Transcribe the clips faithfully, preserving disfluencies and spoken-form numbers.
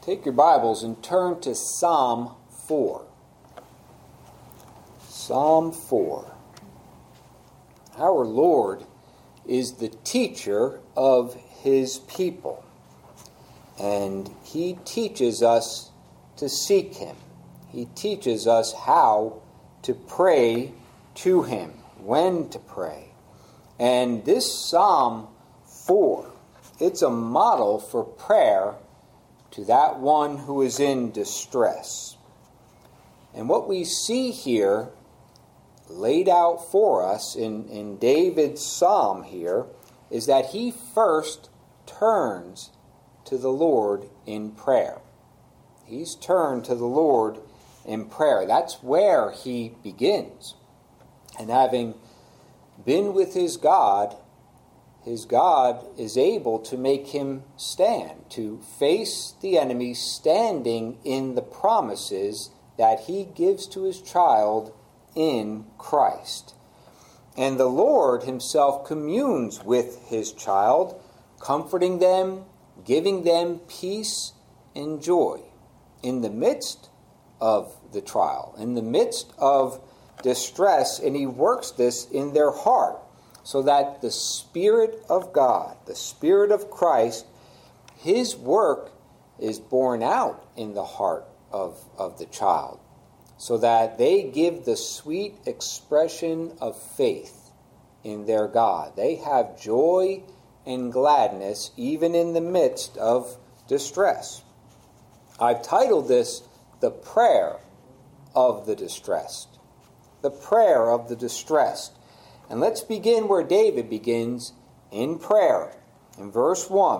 Take your Bibles and turn to Psalm four. Psalm four. Our Lord is the teacher of His people, and He teaches us to seek Him. He teaches us how to pray to Him, when to pray. And this Psalm four, it's a model for prayer to that one who is in distress. And what we see here laid out for us in, in David's psalm here is that he first turns to the Lord in prayer. He's turned to the Lord in prayer. That's where he begins. And having been with his God, his God is able to make him stand, to face the enemy standing in the promises that he gives to his child in Christ. And the Lord himself communes with his child, comforting them, giving them peace and joy in the midst of the trial, in the midst of distress, and he works this in their heart, so that the Spirit of God, the Spirit of Christ, His work is borne out in the heart of, of the child, so that they give the sweet expression of faith in their God. They have joy and gladness even in the midst of distress. I've titled this, The Prayer of the Distressed. The Prayer of the Distressed. And let's begin where David begins, in prayer. In verse one,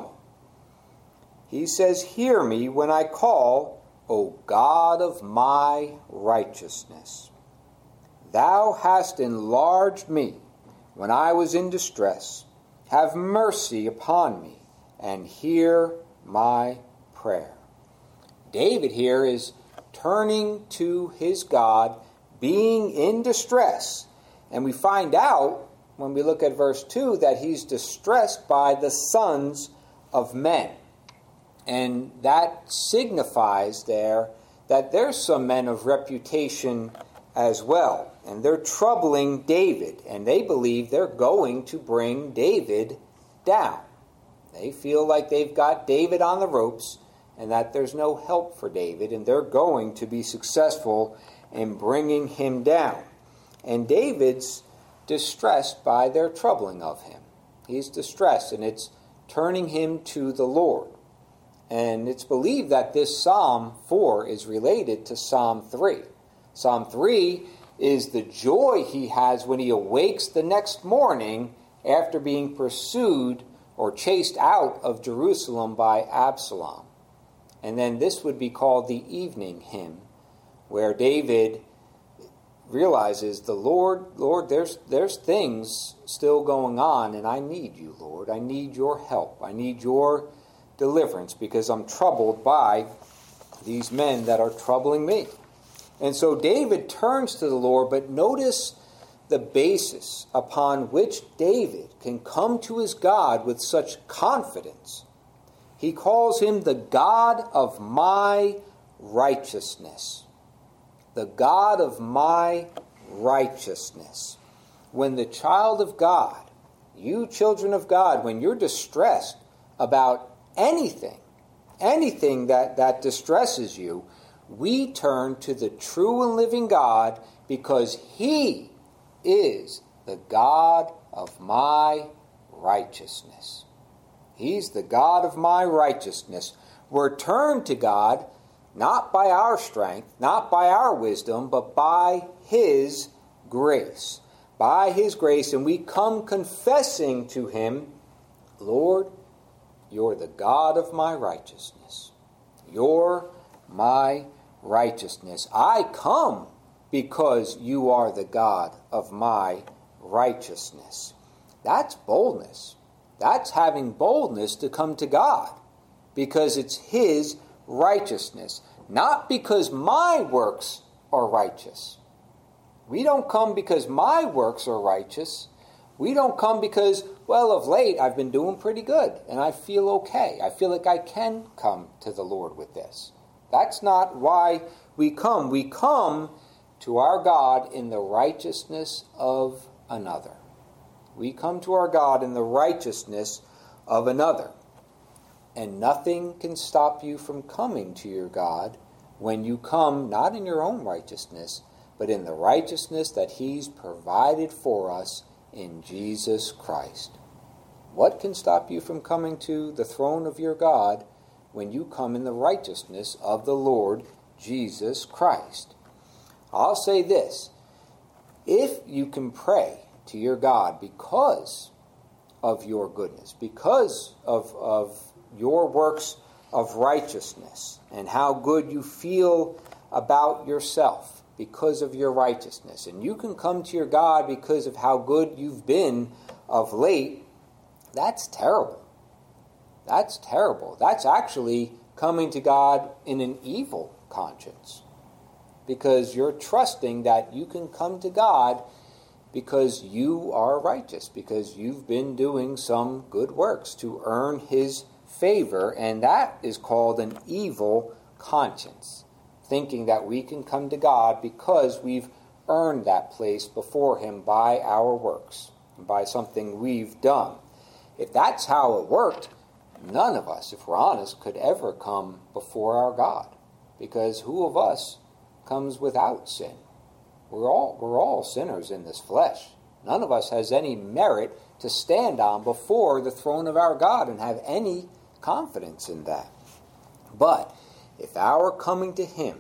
he says, "Hear me when I call, O God of my righteousness. Thou hast enlarged me when I was in distress. Have mercy upon me, and hear my prayer." David here is turning to his God, being in distress. And we find out, when we look at verse two, that he's distressed by the sons of men. And that signifies there that there's some men of reputation as well. And they're troubling David. And they believe they're going to bring David down. They feel like they've got David on the ropes and that there's no help for David. And they're going to be successful in bringing him down. And David's distressed by their troubling of him. He's distressed, and it's turning him to the Lord. And it's believed that this Psalm four is related to Psalm three. Psalm three is the joy he has when he awakes the next morning after being pursued or chased out of Jerusalem by Absalom. And then this would be called the evening hymn, where David realizes, the Lord, Lord, there's there's things still going on, and I need you, Lord. I need your help. I need your deliverance, because I'm troubled by these men that are troubling me. And so David turns to the Lord, but notice the basis upon which David can come to his God with such confidence. He calls him the God of my righteousness. The God of my righteousness. When the child of God, you children of God, when you're distressed about anything, anything that, that distresses you, we turn to the true and living God, because He is the God of my righteousness. He's the God of my righteousness. We're turned to God not by our strength, not by our wisdom, but by His grace. By His grace, and we come confessing to Him, Lord, you're the God of my righteousness. You're my righteousness. I come because you are the God of my righteousness. That's boldness. That's having boldness to come to God, because it's His righteousness, not because my works are righteous. We don't come because my works are righteous. We don't come because, well, of late I've been doing pretty good and I feel okay. I feel like I can come to the Lord with this. That's not why we come. We come to our God in the righteousness of another. We come to our God in the righteousness of another. And nothing can stop you from coming to your God when you come not in your own righteousness, but in the righteousness that He's provided for us in Jesus Christ. What can stop you from coming to the throne of your God when you come in the righteousness of the Lord Jesus Christ? I'll say this. If you can pray to your God because of your goodness, because of, of your works of righteousness, and how good you feel about yourself, because of your righteousness, and you can come to your God because of how good you've been of late, that's terrible. That's terrible. That's actually coming to God in an evil conscience, because you're trusting that you can come to God because you are righteous, because you've been doing some good works to earn His favor, and that is called an evil conscience. Thinking that we can come to God because we've earned that place before Him by our works, by something we've done. If that's how it worked, none of us, if we're honest, could ever come before our God. Because who of us comes without sin? We're all, we're all sinners in this flesh. None of us has any merit to stand on before the throne of our God and have any confidence in that. But if our coming to Him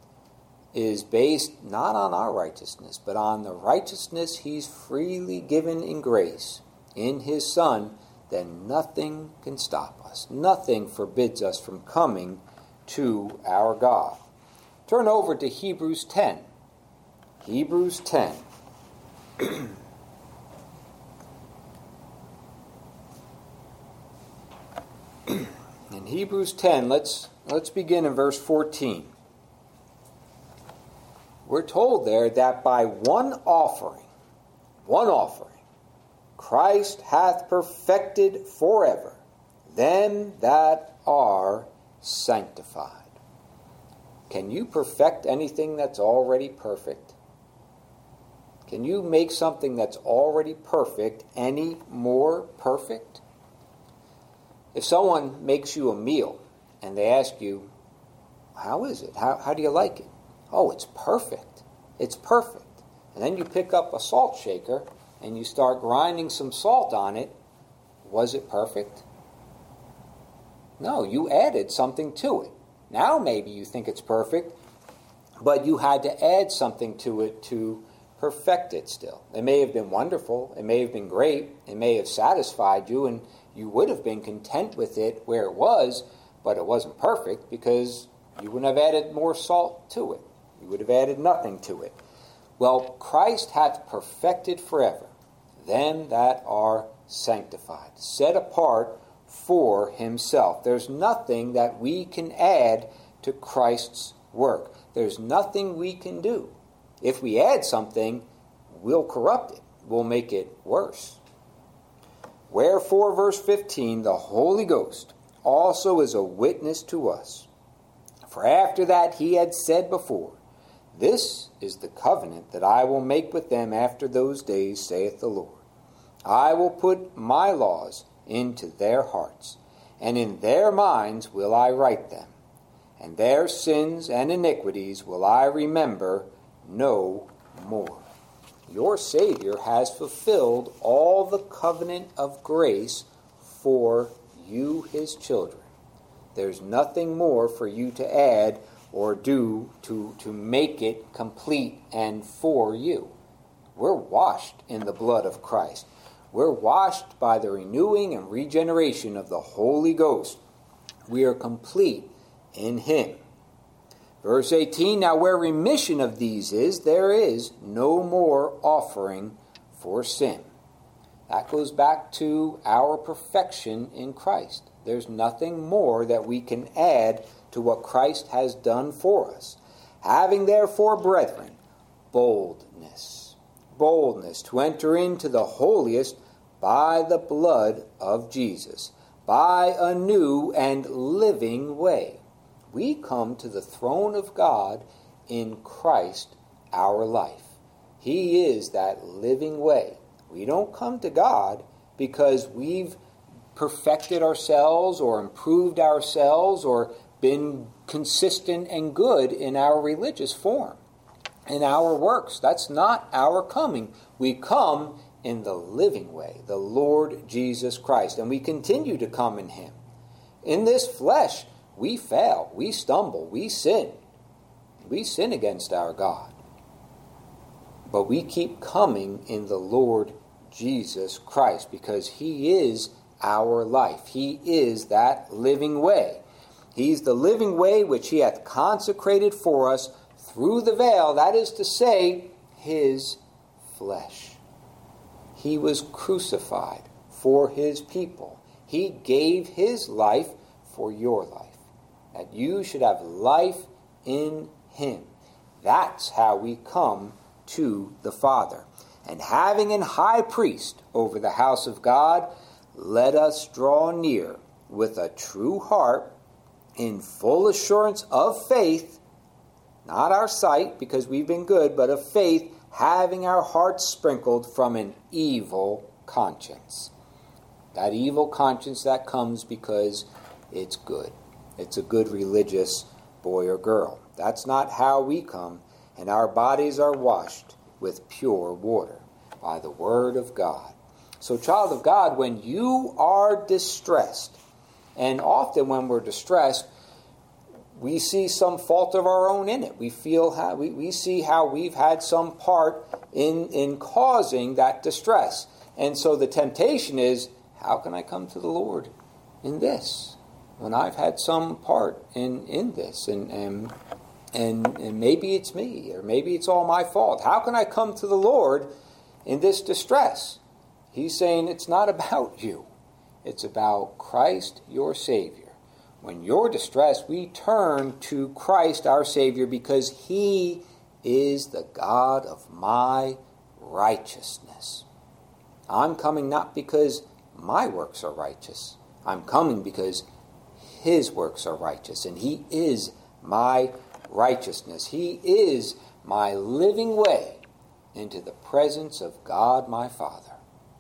is based not on our righteousness, but on the righteousness He's freely given in grace in His Son, then nothing can stop us. Nothing forbids us from coming to our God. Turn over to Hebrews ten. Hebrews ten. In Hebrews ten, let's let's begin in verse fourteen. We're told there that by one offering, one offering, Christ hath perfected forever them that are sanctified. Can you perfect anything that's already perfect? Can you make something that's already perfect any more perfect? If someone makes you a meal and they ask you, how is it? How, how do you like it? Oh, it's perfect. It's perfect. And then you pick up a salt shaker and you start grinding some salt on it. Was it perfect? No, you added something to it. Now maybe you think it's perfect, but you had to add something to it to perfect it still. It may have been wonderful. It may have been great. It may have satisfied you, and you would have been content with it where it was, but it wasn't perfect because you wouldn't have added more salt to it. You would have added nothing to it. Well, Christ hath perfected forever them that are sanctified, set apart for Himself. There's nothing that we can add to Christ's work. There's nothing we can do. If we add something, we'll corrupt it. We'll make it worse. Wherefore, verse fifteen, the Holy Ghost also is a witness to us. For after that He had said before, this is the covenant that I will make with them after those days, saith the Lord. I will put my laws into their hearts, and in their minds will I write them, and their sins and iniquities will I remember no more. Your Savior has fulfilled all the covenant of grace for you, His children. There's nothing more for you to add or do to, to make it complete and for you. We're washed in the blood of Christ. We're washed by the renewing and regeneration of the Holy Ghost. We are complete in Him. Verse eighteen, now where remission of these is, there is no more offering for sin. That goes back to our perfection in Christ. There's nothing more that we can add to what Christ has done for us. Having therefore, brethren, boldness. boldness to enter into the holiest by the blood of Jesus, by a new and living way. We come to the throne of God in Christ our life. He is that living way. We don't come to God because we've perfected ourselves or improved ourselves or been consistent and good in our religious form, in our works. That's not our coming. We come in the living way, the Lord Jesus Christ, and we continue to come in him. In this flesh, we fail, we stumble, we sin. We sin against our God. But we keep coming in the Lord Jesus Christ because he is our life. He is that living way. He's the living way which he hath consecrated for us through the veil, that is to say, his flesh. He was crucified for his people. He gave his life for your life, that you should have life in him. That's how we come to the Father. And having an high priest over the house of God, let us draw near with a true heart, in full assurance of faith, not our sight, because we've been good, but of faith, having our hearts sprinkled from an evil conscience. That evil conscience that comes because it's good. It's a good religious boy or girl. That's not how we come, and our bodies are washed with pure water by the word of God. So, child of God, when you are distressed, and often when we're distressed, we see some fault of our own in it. We feel how we, we see how we've had some part in, in causing that distress. And so the temptation is, how can I come to the Lord in this? When I've had some part in, in this, and, and and and maybe it's me, or maybe it's all my fault. How can I come to the Lord in this distress? He's saying it's not about you. It's about Christ, your Savior. When you're distressed, we turn to Christ, our Savior, because he is the God of my righteousness. I'm coming not because my works are righteous. I'm coming because his works are righteous, and he is my righteousness. He is my living way into the presence of God my Father.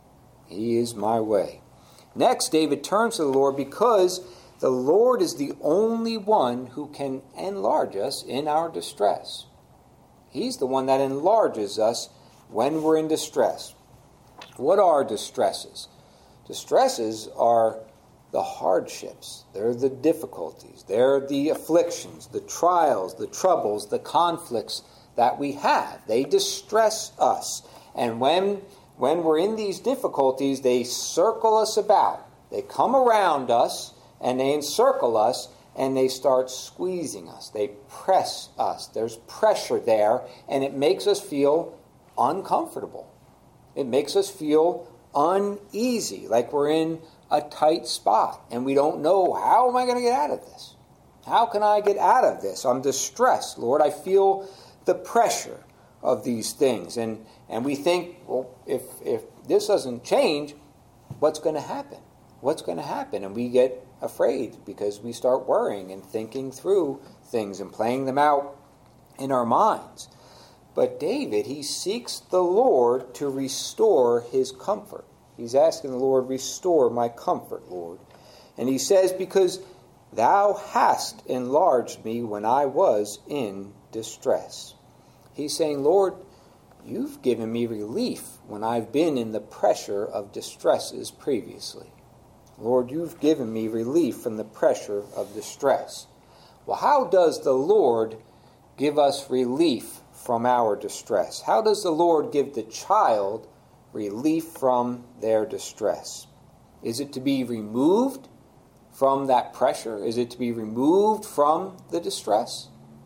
He is my way. Next, David turns to the Lord because the Lord is the only one who can enlarge us in our distress. He's the one that enlarges us when we're in distress. What are distresses? Distresses are the hardships. They're the difficulties. They're the afflictions, the trials, the troubles, the conflicts that we have. They distress us. And when, when we're in these difficulties, they circle us about. They come around us, and they encircle us, and they start squeezing us. They press us. There's pressure there, and it makes us feel uncomfortable. It makes us feel uneasy, like we're in a tight spot, and we don't know, how am I going to get out of this? How can I get out of this? I'm distressed, Lord. I feel the pressure of these things. And, and we think, well, if, if this doesn't change, what's going to happen? What's going to happen? And we get afraid because we start worrying and thinking through things and playing them out in our minds. But David, he seeks the Lord to restore his comfort. He's asking the Lord, restore my comfort, Lord. And he says, because thou hast enlarged me when I was in distress. He's saying, Lord, you've given me relief when I've been in the pressure of distresses previously. Lord, you've given me relief from the pressure of distress. Well, how does the Lord give us relief from our distress? How does the Lord give the child relief from their distress? Is it to be removed from that pressure? Is it to be removed from the distress?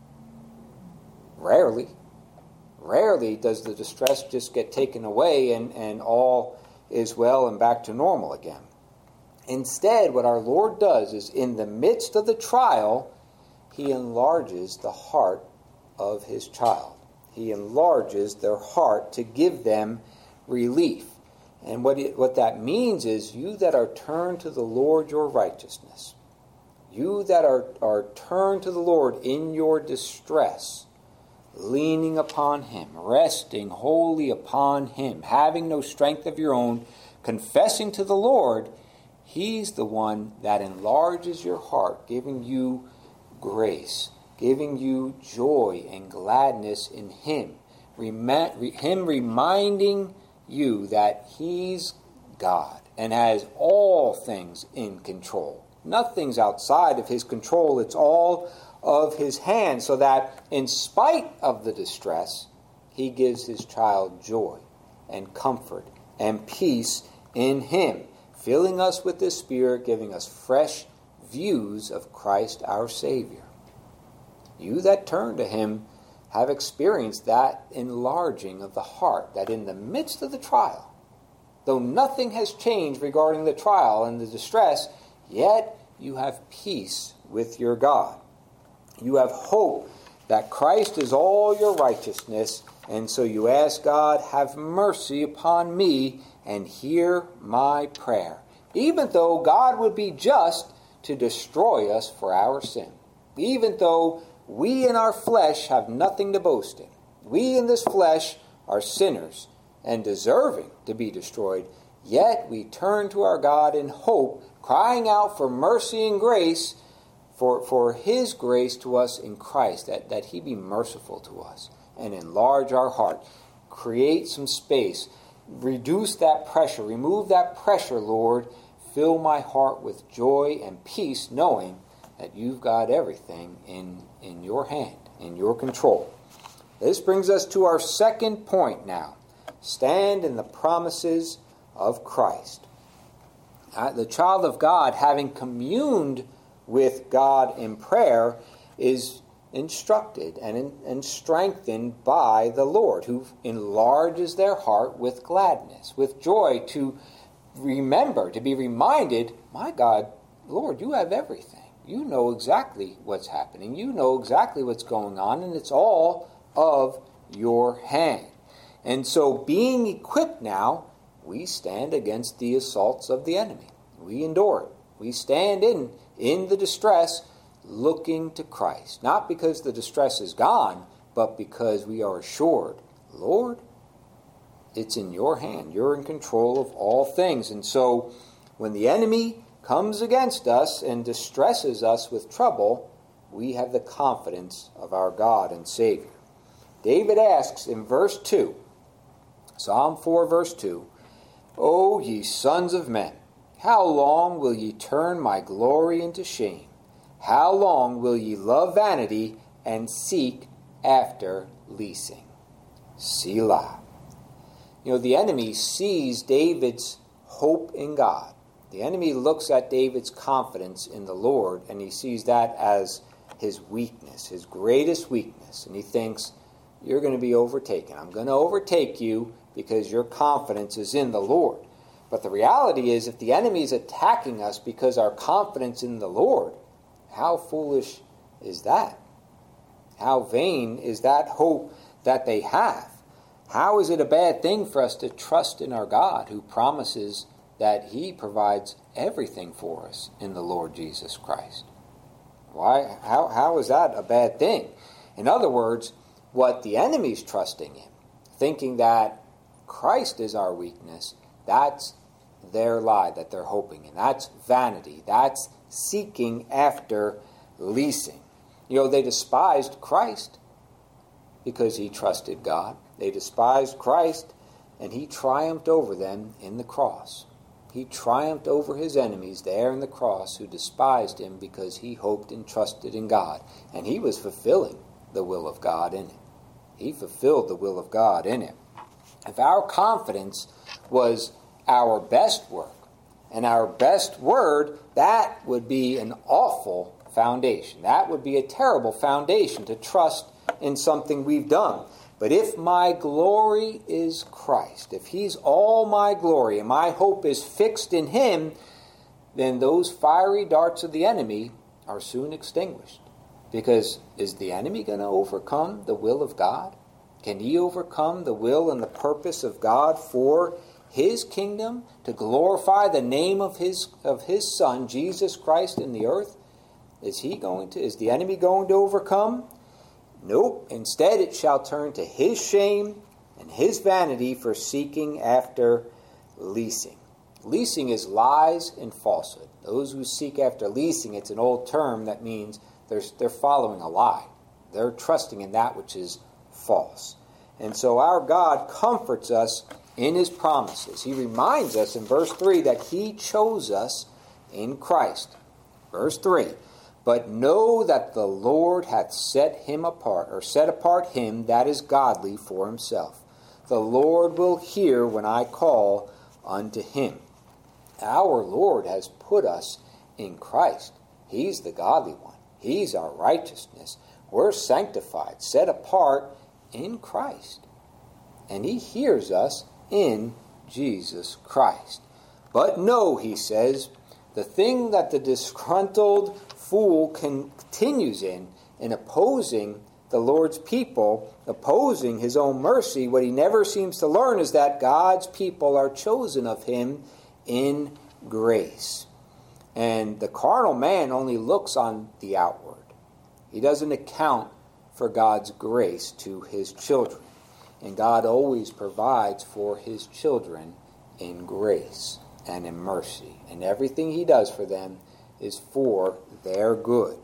Rarely. Rarely does the distress just get taken away and, and all is well and back to normal again. Instead, what our Lord does is, in the midst of the trial, he enlarges the heart of his child. He enlarges their heart to give them relief. And what it, what that means is, you that are turned to the Lord your righteousness, you that are, are turned to the Lord in your distress, leaning upon him, resting wholly upon him, having no strength of your own, confessing to the Lord, he's the one that enlarges your heart, giving you grace, giving you joy and gladness in him, Rem- him reminding you that he's God and has all things in control. Nothing's outside of his control. It's all of his hand, so that in spite of the distress, he gives his child joy and comfort and peace in him, filling us with his Spirit, giving us fresh views of Christ our Savior. You that turn to him have experienced that enlarging of the heart, that in the midst of the trial, though nothing has changed regarding the trial and the distress, yet you have peace with your God. You have hope that Christ is all your righteousness, and so you ask God, have mercy upon me and hear my prayer, even though God would be just to destroy us for our sin, even though we in our flesh have nothing to boast in. We in this flesh are sinners and deserving to be destroyed, yet we turn to our God in hope, crying out for mercy and grace, for, for his grace to us in Christ, that, that he be merciful to us and enlarge our heart. Create some space. Reduce that pressure. Remove that pressure, Lord. Fill my heart with joy and peace, knowing that you've got everything in, in your hand, in your control. This brings us to our second point now. Stand in the promises of Christ. Uh, the child of God, having communed with God in prayer, is instructed and, in, and strengthened by the Lord, who enlarges their heart with gladness, with joy, to remember, to be reminded, my God, Lord, you have everything. You know exactly what's happening. You know exactly what's going on, and it's all of your hand. And so, being equipped now, we stand against the assaults of the enemy. We endure it. We stand in, in the distress, looking to Christ. Not because the distress is gone, but because we are assured, Lord, it's in your hand. You're in control of all things. And so, when the enemy comes against us and distresses us with trouble, we have the confidence of our God and Savior. David asks in verse two, Psalm four, verse two, O ye sons of men, how long will ye turn my glory into shame? How long will ye love vanity and seek after leasing? Selah. You know, the enemy sees David's hope in God. The enemy looks at David's confidence in the Lord, and he sees that as his weakness, his greatest weakness. And he thinks, you're going to be overtaken. I'm going to overtake you because your confidence is in the Lord. But the reality is, if the enemy is attacking us because our confidence in the Lord, how foolish is that? How vain is that hope that they have? How is it a bad thing for us to trust in our God, who promises that he provides everything for us in the Lord Jesus Christ? Why? How, how is that a bad thing? In other words, what the enemy's trusting in, thinking that Christ is our weakness, that's their lie that they're hoping in. That's vanity. That's seeking after leasing. You know, they despised Christ because he trusted God. They despised Christ, and he triumphed over them in the cross. He triumphed over his enemies there in the cross, who despised him because he hoped and trusted in God. And he was fulfilling the will of God in it. He fulfilled the will of God in it. If our confidence was our best work and our best word, that would be an awful foundation. That would be a terrible foundation to trust in something we've done. But if my glory is Christ, if he's all my glory and my hope is fixed in him, then those fiery darts of the enemy are soon extinguished. Because is the enemy going to overcome the will of God? Can he overcome the will and the purpose of God for his kingdom, to glorify the name of his of his Son, Jesus Christ, in the earth? Is he going to, is the enemy going to overcome? Nope. Instead, it shall turn to his shame and his vanity for seeking after leasing. Leasing is lies and falsehood. Those who seek after leasing, it's an old term that means they're, they're following a lie. They're trusting in that which is false. And so our God comforts us in his promises. He reminds us in verse three that he chose us in Christ. Verse three, but know that the Lord hath set him apart, or set apart him that is godly for himself. The Lord will hear when I call unto him. Our Lord has put us in Christ. He's the godly one. He's our righteousness. We're sanctified, set apart in Christ. And he hears us in Jesus Christ. But know, he says, the thing that the disgruntled fool continues in, in opposing the Lord's people, opposing his own mercy, what he never seems to learn is that God's people are chosen of him in grace. And the carnal man only looks on the outward. He doesn't account for God's grace to his children. And God always provides for his children in grace and in mercy. And everything he does for them is for their good.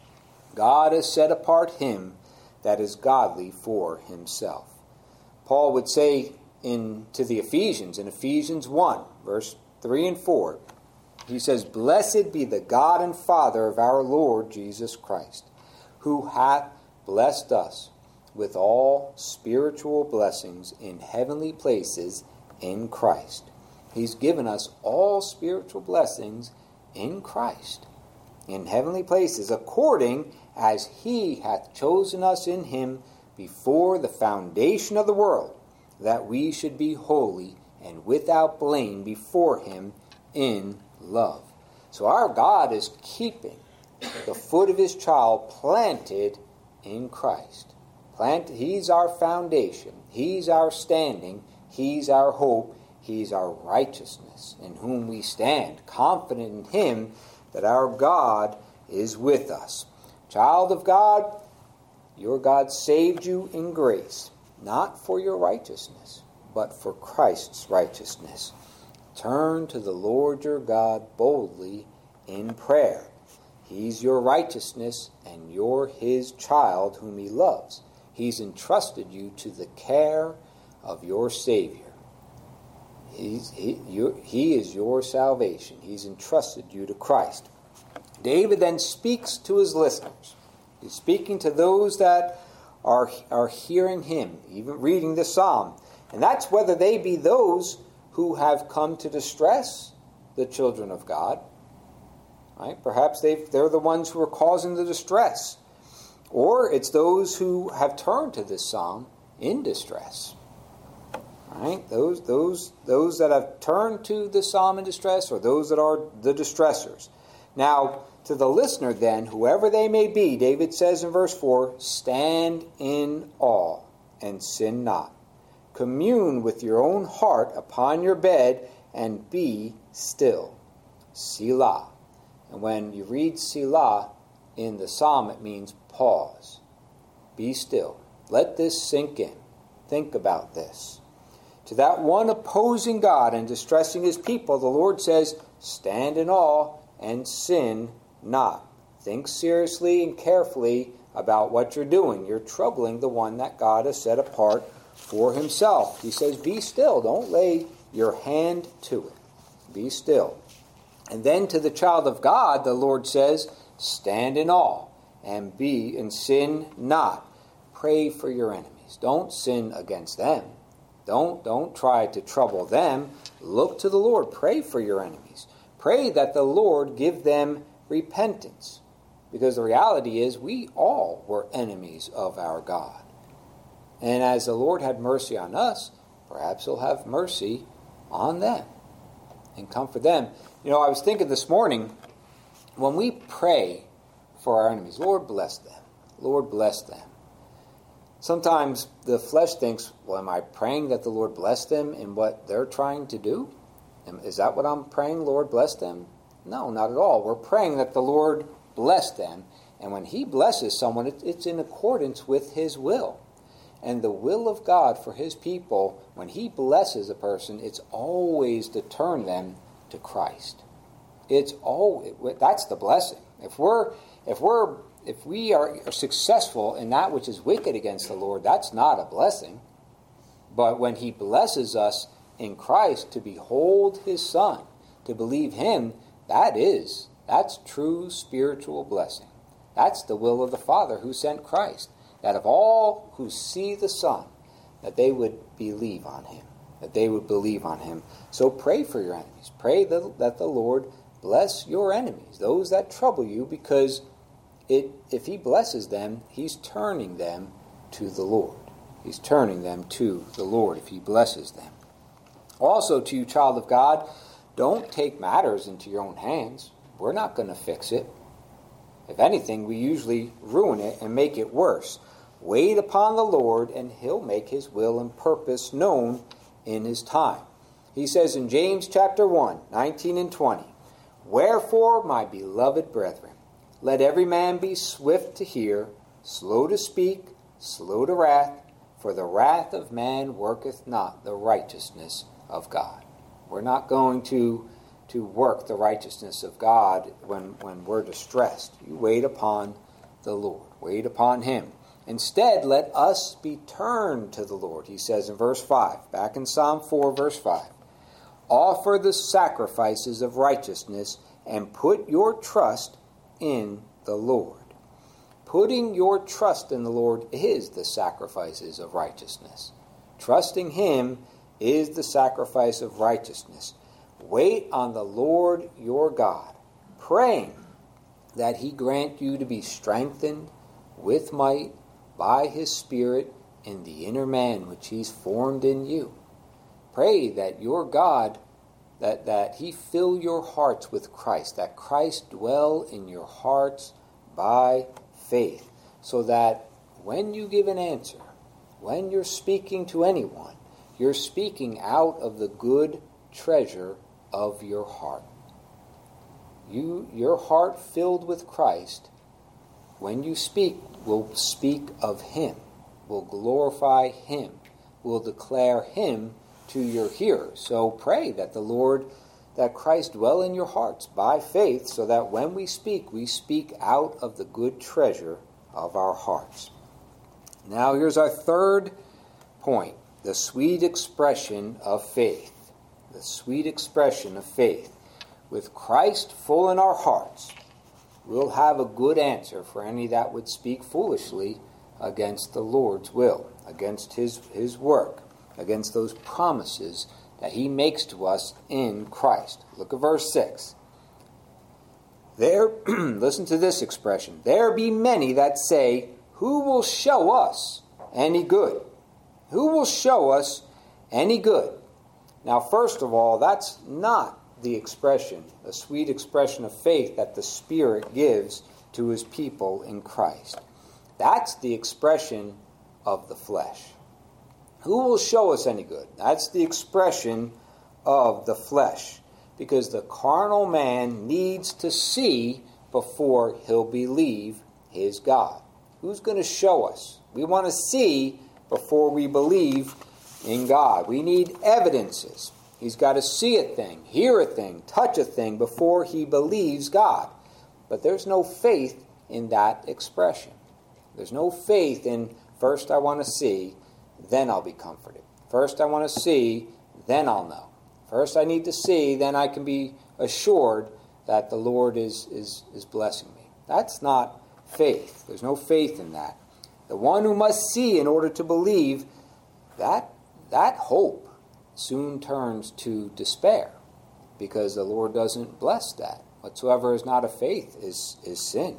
God has set apart him that is godly for himself. Paul would say in to the Ephesians, in Ephesians one, verse three and four, he says, blessed be the God and Father of our Lord Jesus Christ, who hath blessed us with all spiritual blessings in heavenly places in Christ. He's given us all spiritual blessings in Christ, in heavenly places, according as he hath chosen us in him before the foundation of the world, that we should be holy and without blame before him in love. So our God is keeping the foot of his child planted in Christ. Planted, he's our foundation. He's our standing. He's our hope. He's our righteousness, in whom we stand, confident in him that our God is with us. Child of God, your God saved you in grace, not for your righteousness, but for Christ's righteousness. Turn to the Lord your God boldly in prayer. He's your righteousness, and you're his child whom he loves. He's entrusted you to the care of your Savior. He's, he, you, he is your salvation. He's entrusted you to Christ. David then speaks to his listeners. He's speaking to those that are, are hearing him, even reading the psalm. And that's whether they be those who have come to distress the children of God. Right? Perhaps they've, they're the ones who are causing the distress. Or it's those who have turned to this psalm in distress. Right? Those, those, those that have turned to the psalm in distress, or those that are the distressors. Now, to the listener then, whoever they may be, David says in verse four, stand in awe and sin not. Commune with your own heart upon your bed and be still. Selah. And when you read Selah in the psalm, it means pause. Be still. Let this sink in. Think about this. To that one opposing God and distressing his people, the Lord says, stand in awe and sin not. Think seriously and carefully about what you're doing. You're troubling the one that God has set apart for himself. He says, be still. Don't lay your hand to it. Be still. And then to the child of God, the Lord says, stand in awe and be and sin not. Pray for your enemies. Don't sin against them. Don't, don't try to trouble them. Look to the Lord. Pray for your enemies. Pray that the Lord give them repentance. Because the reality is we all were enemies of our God. And as the Lord had mercy on us, perhaps he'll have mercy on them and comfort them. You know, I was thinking this morning, when we pray for our enemies, Lord bless them. Lord bless them. Sometimes the flesh thinks, well, am I praying that the Lord bless them in what they're trying to do? Is that what I'm praying, Lord, bless them? No, not at all. We're praying that the Lord bless them. And when he blesses someone, it's in accordance with his will. And the will of God for his people, when he blesses a person, it's always to turn them to Christ. It's all that's the blessing. If we're if we're if we are, are successful in that which is wicked against the Lord, that's not a blessing. But when he blesses us in Christ to behold his Son, to believe him, that is, that's true spiritual blessing. That's the will of the Father who sent Christ, that of all who see the Son, that they would believe on him, that they would believe on him. So pray for your enemies. Pray that, that the Lord bless your enemies, those that trouble you, because it, if he blesses them, he's turning them to the Lord. He's turning them to the Lord if he blesses them. Also, to you, child of God, don't take matters into your own hands. We're not going to fix it. If anything, we usually ruin it and make it worse. Wait upon the Lord, and he'll make his will and purpose known in his time. He says in James chapter one, nineteen and twenty, Wherefore, my beloved brethren, let every man be swift to hear, slow to speak, slow to wrath, for the wrath of man worketh not the righteousness of God. We're not going to, to work the righteousness of God when, when we're distressed. You wait upon the Lord. Wait upon him. Instead, let us be turned to the Lord. He says in verse five, back in Psalm four, verse five, Offer the sacrifices of righteousness and put your trust in the Lord. Putting your trust in the Lord is the sacrifices of righteousness. Trusting him is the sacrifice of righteousness. Wait on the Lord your God, praying that he grant you to be strengthened with might by his Spirit in the inner man which he's formed in you. Pray that your God, that, that he fill your hearts with Christ, that Christ dwell in your hearts by faith, so that when you give an answer, when you're speaking to anyone, you're speaking out of the good treasure of your heart. You, your heart filled with Christ, when you speak, will speak of him, will glorify him, will declare him to your hearers. So pray that the Lord, that Christ dwell in your hearts by faith, so that when we speak, we speak out of the good treasure of our hearts. Now here's our third point, the sweet expression of faith. The sweet expression of faith. With Christ full in our hearts, we'll have a good answer for any that would speak foolishly against the Lord's will, against his, his work, against those promises that he makes to us in Christ. Look at verse six. There, listen to this expression. There be many that say, Who will show us any good? Who will show us any good? Now, first of all, that's not the expression, the sweet expression of faith that the Spirit gives to his people in Christ. That's the expression of the flesh. Who will show us any good? That's the expression of the flesh. Because the carnal man needs to see before he'll believe his God. Who's going to show us? We want to see before we believe in God. We need evidences. He's got to see a thing, hear a thing, touch a thing before he believes God. But there's no faith in that expression. There's no faith in, first I want to see, then I'll be comforted. First I want to see, then I'll know. First I need to see, then I can be assured that the Lord is, is, is blessing me. That's not faith. There's no faith in that. The one who must see in order to believe, that, that hope soon turns to despair, because the Lord doesn't bless that. Whatsoever is not of faith is, is sin.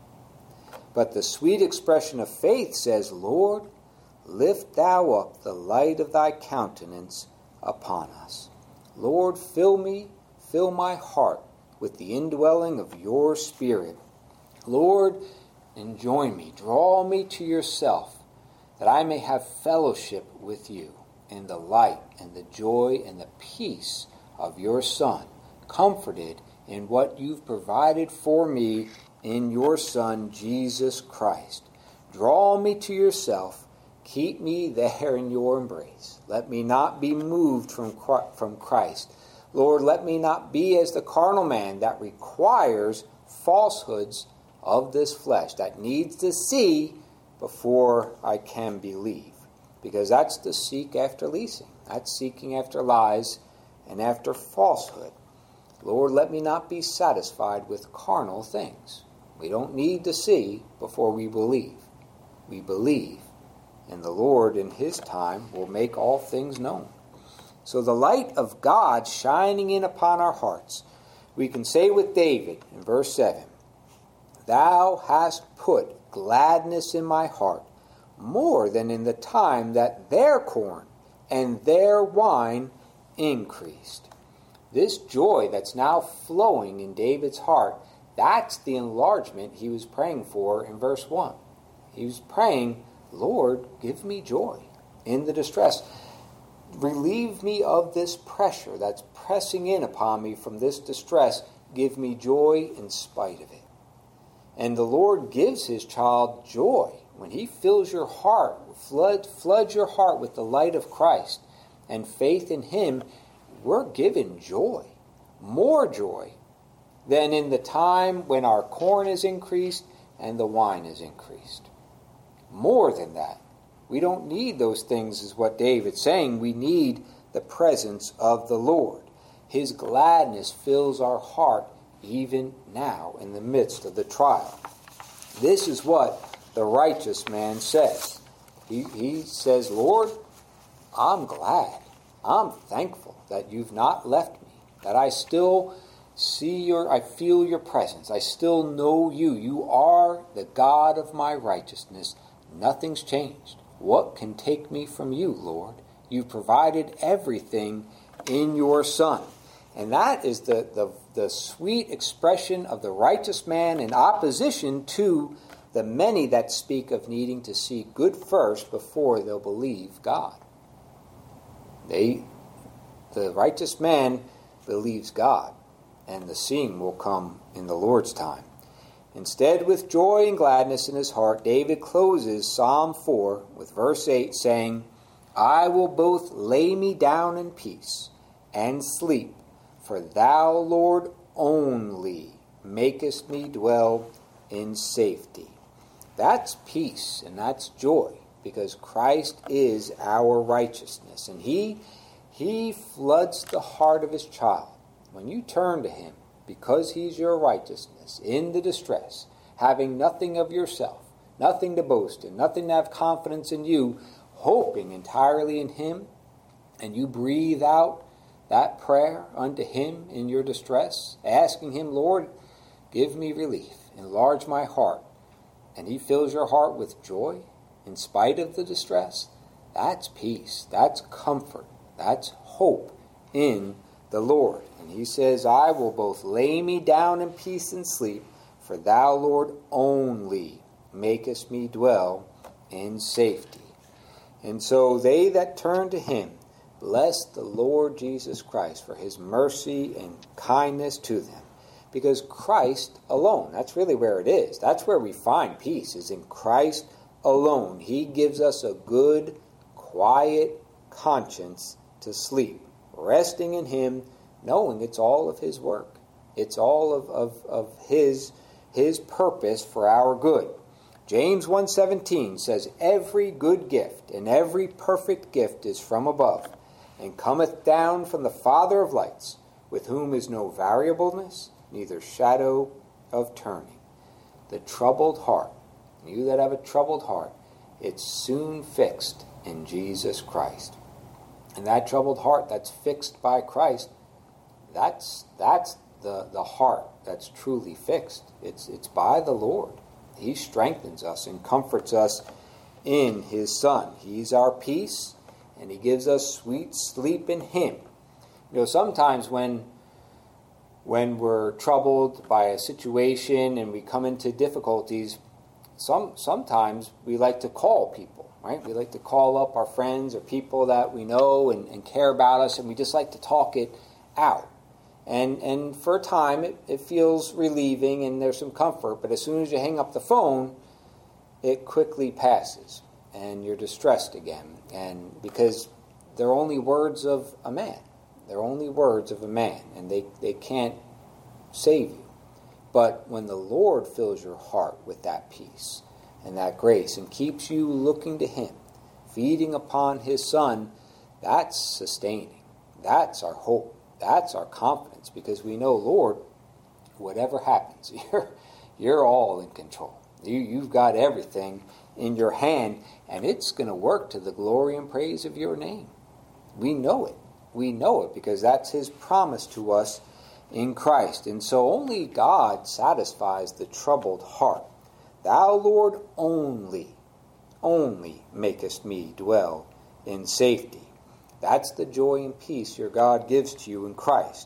But the sweet expression of faith says, Lord, lift thou up the light of thy countenance upon us. Lord, fill me, fill my heart with the indwelling of your Spirit. Lord, enjoin me, draw me to yourself, that I may have fellowship with you in the light and the joy and the peace of your Son, comforted in what you've provided for me in your Son, Jesus Christ. Draw me to yourself. Keep me there in your embrace. Let me not be moved from from Christ. Lord, let me not be as the carnal man that requires falsehoods of this flesh, that needs to see before I can believe. Because that's the seek after leasing. That's seeking after lies and after falsehood. Lord, let me not be satisfied with carnal things. We don't need to see before we believe. We believe, and the Lord in his time will make all things known. So the light of God shining in upon our hearts, we can say with David in verse seven, Thou hast put gladness in my heart, more than in the time that their corn and their wine increased. This joy that's now flowing in David's heart, that's the enlargement he was praying for in verse one. He was praying, Lord, give me joy in the distress. Relieve me of this pressure that's pressing in upon me from this distress. Give me joy in spite of it. And the Lord gives his child joy. When he fills your heart, flood, floods your heart with the light of Christ and faith in him, we're given joy, more joy than in the time when our corn is increased and the wine is increased. More than that. We don't need those things, is what David's saying. We need the presence of the Lord. His gladness fills our heart even now in the midst of the trial. This is what the righteous man says. He, he says, Lord, I'm glad. I'm thankful that you've not left me, that I still see your, I feel your presence. I still know you. You are the God of my righteousness. Nothing's changed. What can take me from you, Lord? You've provided everything in your Son. And that is the, the, the sweet expression of the righteous man in opposition to the many that speak of needing to see good first before they'll believe God. They, the righteous man believes God, and the seeing will come in the Lord's time. Instead, with joy and gladness in his heart, David closes Psalm four with verse eight, saying, I will both lay me down in peace and sleep, for thou, Lord, only makest me dwell in safety. That's peace and that's joy, because Christ is our righteousness, and he, he floods the heart of his child. When you turn to him, because he's your righteousness, in the distress, having nothing of yourself, nothing to boast in, nothing to have confidence in you, hoping entirely in him, and you breathe out that prayer unto him in your distress, asking him, Lord, give me relief, enlarge my heart, and he fills your heart with joy in spite of the distress, that's peace, that's comfort, that's hope in the Lord. And he says, I will both lay me down in peace and sleep, for thou, Lord, only makest me dwell in safety. And so they that turn to him bless the Lord Jesus Christ for his mercy and kindness to them. Because Christ alone, that's really where it is. That's where we find peace, is in Christ alone. He gives us a good, quiet conscience to sleep, resting in him, knowing it's all of his work. It's all of, of, of his, his purpose for our good. James one seventeen says, Every good gift and every perfect gift is from above, and cometh down from the Father of lights, with whom is no variableness, neither shadow of turning. The troubled heart, you that have a troubled heart, it's soon fixed in Jesus Christ. And that troubled heart that's fixed by Christ, that's that's the, the heart that's truly fixed. It's it's by the Lord. He strengthens us and comforts us in his Son. He's our peace, and he gives us sweet sleep in him. You know, sometimes when when we're troubled by a situation and we come into difficulties, some sometimes we like to call people, right? We like to call up our friends or people that we know and, and care about us, and we just like to talk it out. And and for a time, it, it feels relieving and there's some comfort, but as soon as you hang up the phone, it quickly passes, and you're distressed again. And because they're only words of a man. They're only words of a man, and they, they can't save you. But when the Lord fills your heart with that peace and that grace and keeps you looking to Him, feeding upon His Son, that's sustaining. That's our hope. That's our confidence, because we know, Lord, whatever happens, you're, you're all in control. You, you've got everything in your hand, and it's going to work to the glory and praise of your name. We know it. We know it because that's His promise to us in Christ. And so only God satisfies the troubled heart. Thou, Lord, only, only makest me dwell in safety. That's the joy and peace your God gives to you in Christ.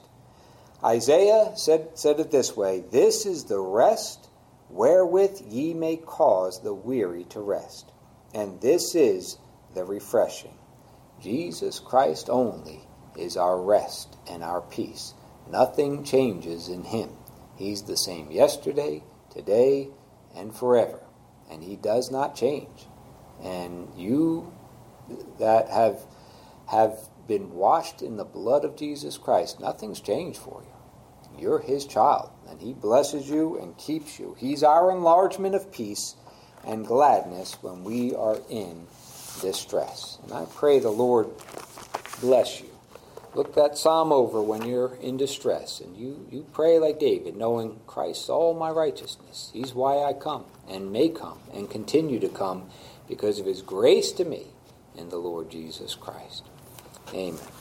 Isaiah said, said it this way, this is the rest wherewith ye may cause the weary to rest. And this is the refreshing. Jesus Christ only is our rest and our peace. Nothing changes in Him. He's the same yesterday, today, and forever. And He does not change. And you that have have been washed in the blood of Jesus Christ, nothing's changed for you. You're His child, and He blesses you and keeps you. He's our enlargement of peace and gladness when we are in distress. And I pray the Lord bless you. Look that psalm over when you're in distress, and you, you pray like David, knowing Christ's all my righteousness. He's why I come and may come and continue to come because of His grace to me in the Lord Jesus Christ. Amen.